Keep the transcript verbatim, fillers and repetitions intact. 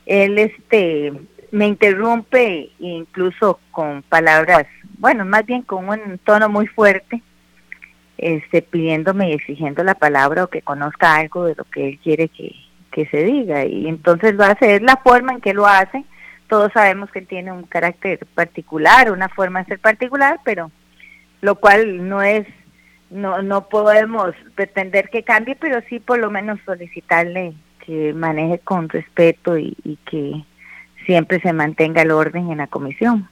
él este me interrumpe incluso con palabras, bueno, más bien con un tono muy fuerte, este pidiéndome y exigiendo la palabra o que conozca algo de lo que él quiere que, que se diga, y entonces lo hace, es la forma en que lo hace. Todos sabemos que él tiene un carácter particular, una forma de ser particular, pero lo cual no es, no, no podemos pretender que cambie, pero sí por lo menos solicitarle que maneje con respeto y, y que siempre se mantenga el orden en la comisión.